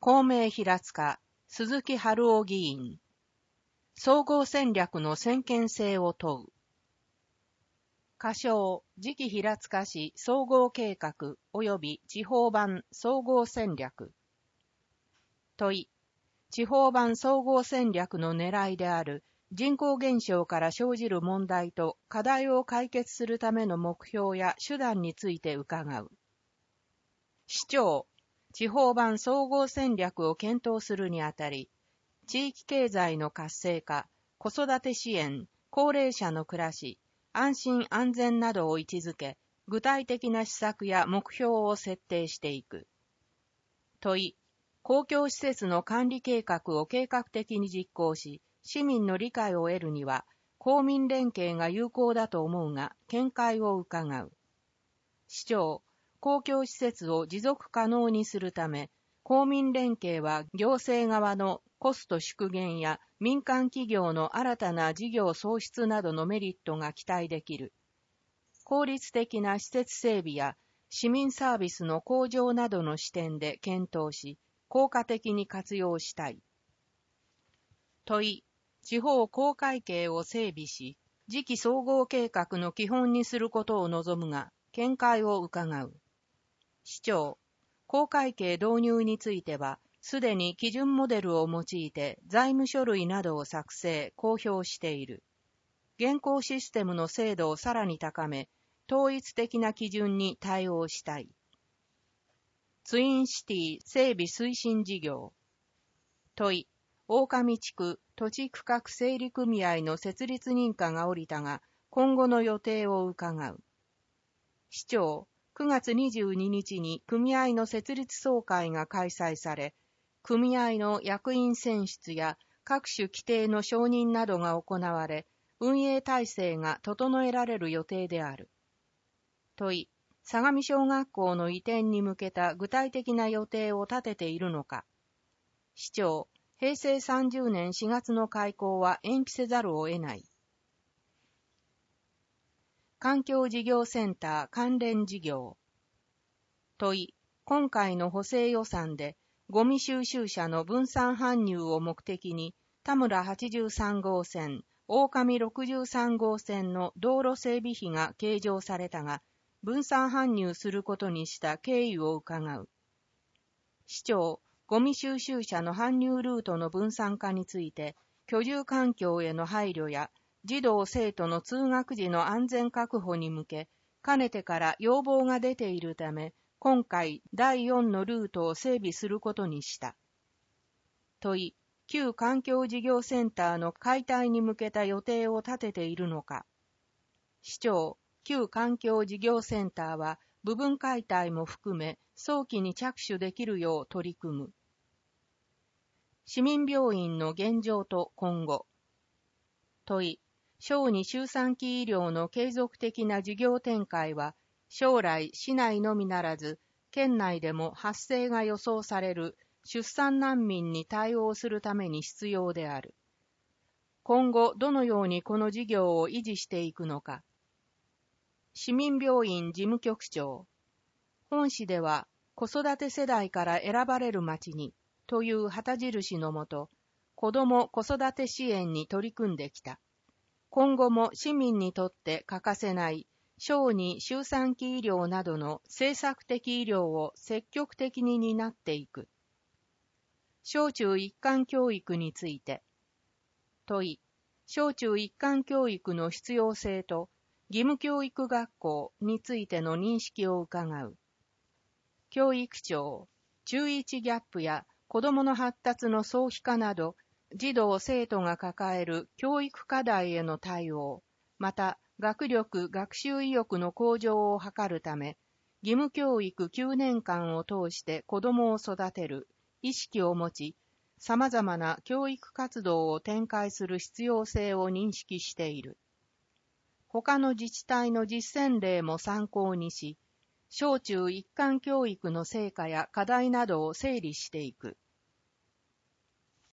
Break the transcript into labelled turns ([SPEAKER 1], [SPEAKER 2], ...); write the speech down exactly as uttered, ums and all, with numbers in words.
[SPEAKER 1] 公明平塚、鈴木春夫議員。総合戦略の先見性を問う。仮称、次期平塚市総合計画及び地方版総合戦略。問い、地方版総合戦略の狙いである人口減少から生じる問題と課題を解決するための目標や手段について伺う。市長、地方版総合戦略を検討するにあたり、地域経済の活性化、子育て支援、高齢者の暮らし、安心安全などを位置づけ、具体的な施策や目標を設定していく。問い、公共施設の管理計画を計画的に実行し、市民の理解を得るには、公民連携が有効だと思うが、見解を伺う。市長、公共施設を持続可能にするため、公民連携は行政側のコスト縮減や民間企業の新たな事業創出などのメリットが期待できる。効率的な施設整備や市民サービスの向上などの視点で検討し、効果的に活用したい。問い、地方公会計を整備し、次期総合計画の基本にすることを望むが、見解を伺う。市長、公会計導入については、すでに基準モデルを用いて財務書類などを作成、公表している。現行システムの精度をさらに高め、統一的な基準に対応したい。ツインシティ整備推進事業。問い、狼地区土地区画整理組合の設立認可が下りたが、今後の予定を伺う。市長、くがつにじゅうににちに組合の設立総会が開催され、組合の役員選出や各種規定の承認などが行われ、運営体制が整えられる予定である。問い、相模小学校の移転に向けた具体的な予定を立てているのか。市長、へいせいさんじゅうねんしがつの開校は延期せざるを得ない。環境事業センター関連事業。問い、今回の補正予算で、ゴミ収集車の分散搬入を目的に、田村はちじゅうさんごうせん、大上ろくじゅうさんごうせんの道路整備費が計上されたが、分散搬入することにした経緯を伺う。市長、ゴミ収集車の搬入ルートの分散化について、居住環境への配慮や、児童生徒の通学時の安全確保に向け、かねてから要望が出ているため、今回だいよんのルートを整備することにした。問い、旧環境事業センターの解体に向けた予定を立てているのか。市長、旧環境事業センターは部分解体も含め早期に着手できるよう取り組む。市民病院の現状と今後。問い、小児周産期医療の継続的な事業展開は、将来市内のみならず、県内でも発生が予想される出産難民に対応するために必要である。今後どのようにこの事業を維持していくのか。市民病院事務局長。本市では子育て世代から選ばれる町にという旗印のもと、子ども子育て支援に取り組んできた。今後も市民にとって欠かせない小児周産期医療などの政策的医療を積極的に担っていく。小中一貫教育について。問い、小中一貫教育の必要性と義務教育学校についての認識を伺う。教育長、中いちギャップや子どもの発達の早期化など、児童生徒が抱える教育課題への対応、また学力・学習意欲の向上を図るため、義務教育きゅうねんかんを通して子どもを育てる意識を持ち、様々な教育活動を展開する必要性を認識している。他の自治体の実践例も参考にし、小中一貫教育の成果や課題などを整理していく。